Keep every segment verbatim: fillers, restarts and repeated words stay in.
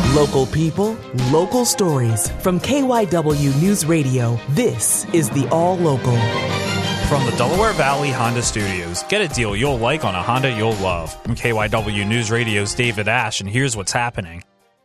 Local people, local stories. From K Y W News Radio, this is the All Local. From the Delaware Valley Honda Studios, get a deal you'll like on a Honda you'll love. From K Y W News Radio's David Ash, and here's what's happening.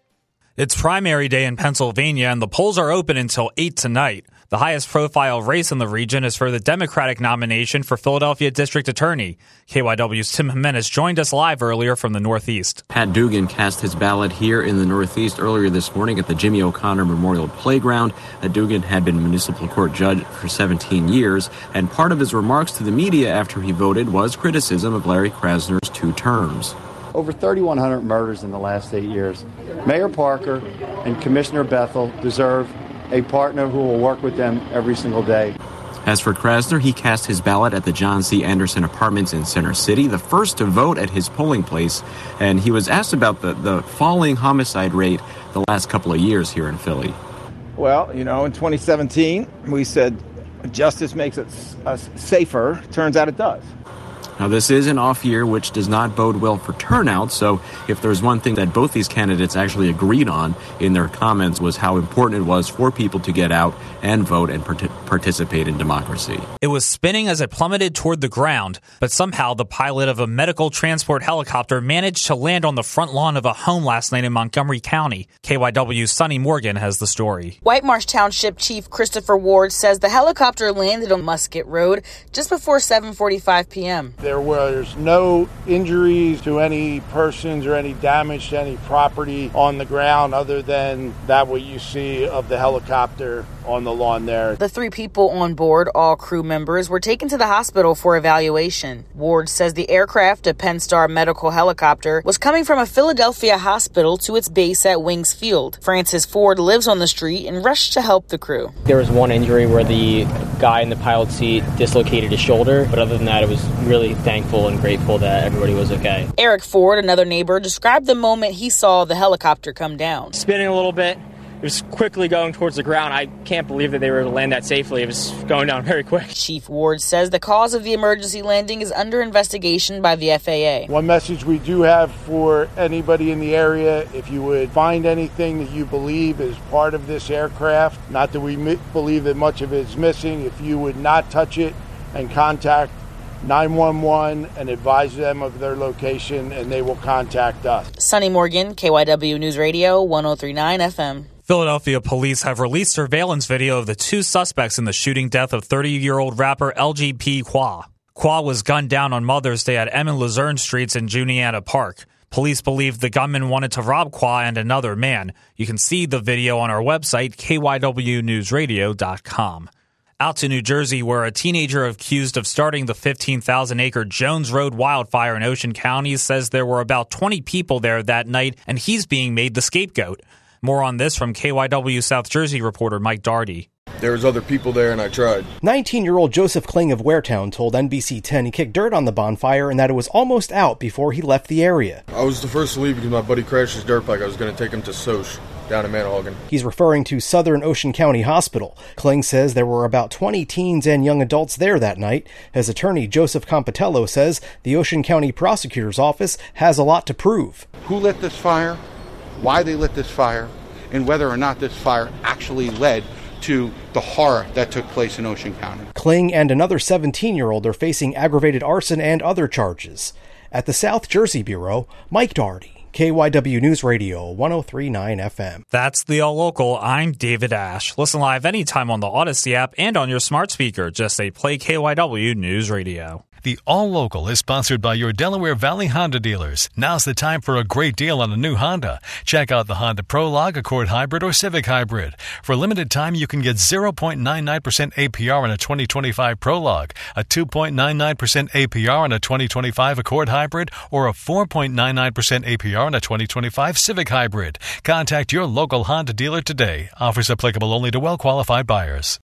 It's primary day in Pennsylvania, and the polls are open until eight tonight. The highest profile race in the region is for the Democratic nomination for Philadelphia District Attorney. K Y W's Tim Jimenez joined us live earlier from the Northeast. Pat Dugan cast his ballot here in the Northeast earlier this morning at the Jimmy O'Connor Memorial Playground. Uh, Dugan had been municipal court judge for seventeen years, and part of his remarks to the media after he voted was criticism of Larry Krasner's two terms. Over thirty-one hundred murders in the last eight years. Mayor Parker and Commissioner Bethel deserve a partner who will work with them every single day. As for Krasner, he cast his ballot at the John C. Anderson Apartments in Center City, the first to vote at his polling place, and he was asked about the, the falling homicide rate the last couple of years here in Philly. Well, you know, in twenty seventeen, we said justice makes us, us safer. Turns out it does. Now, this is an off year, which does not bode well for turnout, so if there's one thing that both these candidates actually agreed on in their comments was how important it was for people to get out and vote and part- participate in democracy. It was spinning as it plummeted toward the ground, but somehow the pilot of a medical transport helicopter managed to land on the front lawn of a home last night in Montgomery County. K Y W's Sonny Morgan has the story. White Marsh Township Chief Christopher Ward says the helicopter landed on Musket Road just before seven forty-five p.m. There was no injuries to any persons or any damage to any property on the ground other than that what you see of the helicopter on the lawn there. The three people on board, all crew members, were taken to the hospital for evaluation. Ward says the aircraft, a Penn-Star medical helicopter, was coming from a Philadelphia hospital to its base at Wings Field. Francis Ford lives on the street and rushed to help the crew. There was one injury where the guy in the pilot seat dislocated his shoulder, but other than that, it was really thankful and grateful that everybody was okay. Eric Ford, another neighbor, described the moment he saw the helicopter come down. Spinning a little bit. It was quickly going towards the ground. I can't believe that they were able to land that safely. It was going down very quick. Chief Ward says the cause of the emergency landing is under investigation by the F A A. One message we do have for anybody in the area, if you would find anything that you believe is part of this aircraft, not that we mi- believe that much of it is missing, if you would not touch it and contact nine one one and advise them of their location, and they will contact us. Sonny Morgan, K Y W News Radio, one oh three point nine F M. Philadelphia police have released surveillance video of the two suspects in the shooting death of thirty-year-old rapper L G P Qua. Qua was gunned down on Mother's Day at M and Luzerne Streets in Juniata Park. Police believe the gunman wanted to rob Qua and another man. You can see the video on our website, K Y W news radio dot com. Out to New Jersey, where a teenager accused of starting the fifteen thousand acre Jones Road wildfire in Ocean County says there were about twenty people there that night, and he's being made the scapegoat. More on this from K Y W South Jersey reporter Mike Daugherty. There was other people there, and I tried. nineteen-year-old Joseph Kling of Waretown told N B C ten he kicked dirt on the bonfire and that it was almost out before he left the area. I was the first to leave because my buddy crashed his dirt bike. I was going to take him to Soch down in Manahawkin. He's referring to Southern Ocean County Hospital. Kling says there were about twenty teens and young adults there that night. His attorney, Joseph Compitello, says the Ocean County Prosecutor's Office has a lot to prove. Who lit this fire? Why they lit this fire, and whether or not this fire actually led to the horror that took place in Ocean County. Kling and another seventeen-year-old are facing aggravated arson and other charges. At the South Jersey Bureau, Mike Daugherty, K Y W News Radio, one oh three point nine F M. That's the All Local. I'm David Ash. Listen live anytime on the Odyssey app and on your smart speaker. Just say play K Y W News Radio. The All Local is sponsored by your Delaware Valley Honda dealers. Now's the time for a great deal on a new Honda. Check out the Honda Prologue, Accord Hybrid, or Civic Hybrid. For a limited time, you can get zero point nine nine percent A P R on a twenty twenty-five Prologue, a two point nine nine percent A P R on a twenty twenty-five Accord Hybrid, or a four point nine nine percent A P R on a twenty twenty-five Civic Hybrid. Contact your local Honda dealer today. Offers applicable only to well-qualified buyers.